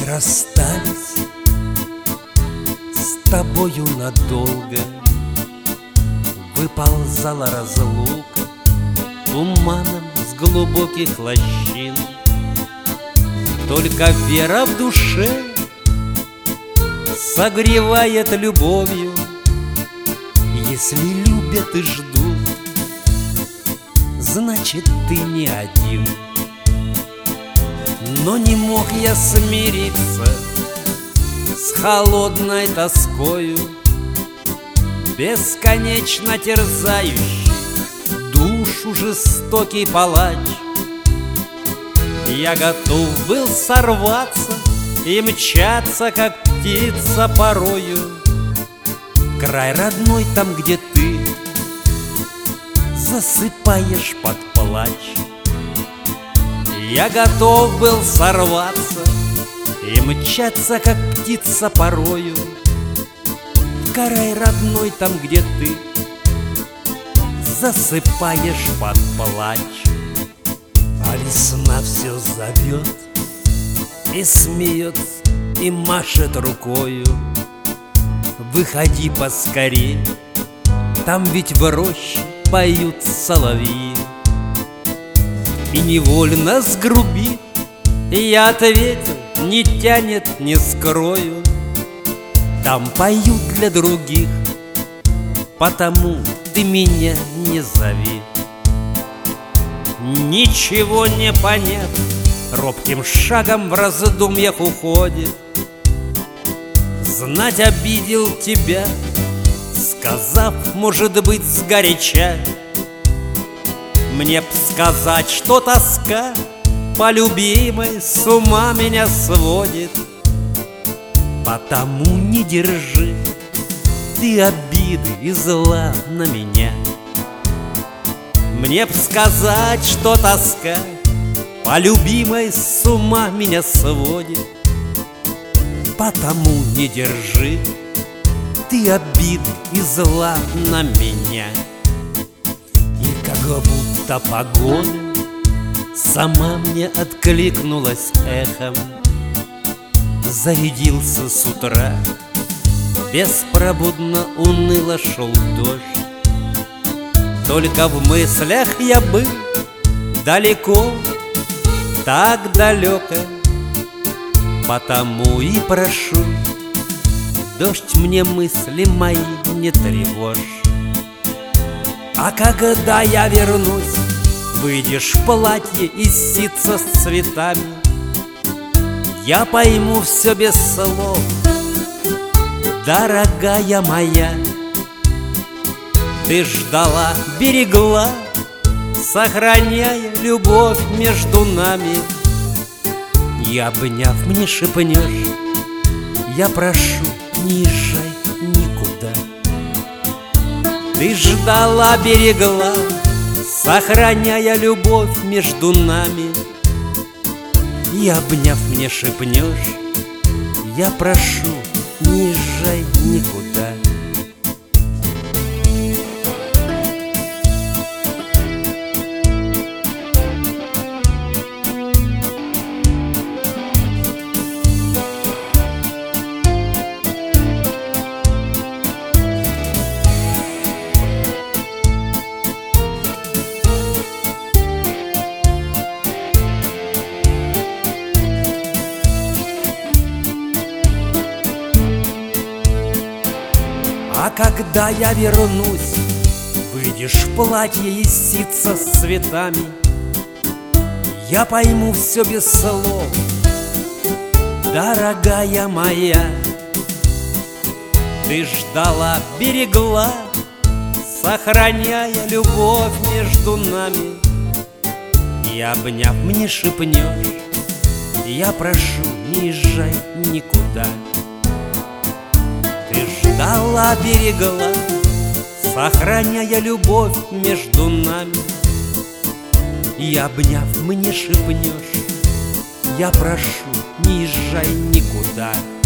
расстались с тобою надолго, выползала разлука туманом с глубоких лощин. Только вера в душе согревает любовью. Если любят и ждут, значит, ты не один. Но не мог я смириться с холодной тоскою, бесконечно терзающий душу жестокий палач. Я готов был сорваться и мчаться, как птица порою, край родной, там, где ты засыпаешь под плач. Я готов был сорваться и мчаться, как птица порою, край родной, там, где ты засыпаешь под плач. А весна все зовет и смеется, и машет рукою. Выходи поскорей, там ведь в роще поют соловьи. И невольно сгрубит, и я ответил: не тянет, не скрою. Там поют для других, потому ты меня не зови. Ничего не понять, робким шагом в раздумьях уходит. Знать, обидел тебя, сказав, может быть, сгоряча. Мне б сказать, что тоска по любимой с ума меня сводит. Потому не держи ты обиды и зла на меня. Мне б сказать, что тоска по любимой с ума меня сводит. Потому не держи ты обиды и зла на меня. И как будто погода сама мне откликнулась эхом. Зарядился с утра, беспробудно уныло шел дождь. Только в мыслях я был далеко, так далеко. Потому и прошу, дождь, мне мысли мои не тревожь. А когда я вернусь, выйдешь в платье из ситца с цветами, я пойму все без слов, дорогая моя. Ты ждала, берегла, сохраняя любовь между нами. И обняв, мне шепнешь: я прошу, не езжай никуда. Ты ждала, берегла, сохраняя любовь между нами. И обняв, мне шепнешь: я прошу, не езжай никуда. А когда я вернусь, выйдешь в платье из ситца с цветами, я пойму все без слов, дорогая моя. Ты ждала, берегла, сохраняя любовь между нами. И обняв, мне шепнешь: я прошу, не езжай никуда. Ты ждала, берегла, сохраняя любовь между нами. И обняв, мне шепнешь: я прошу, не езжай никуда.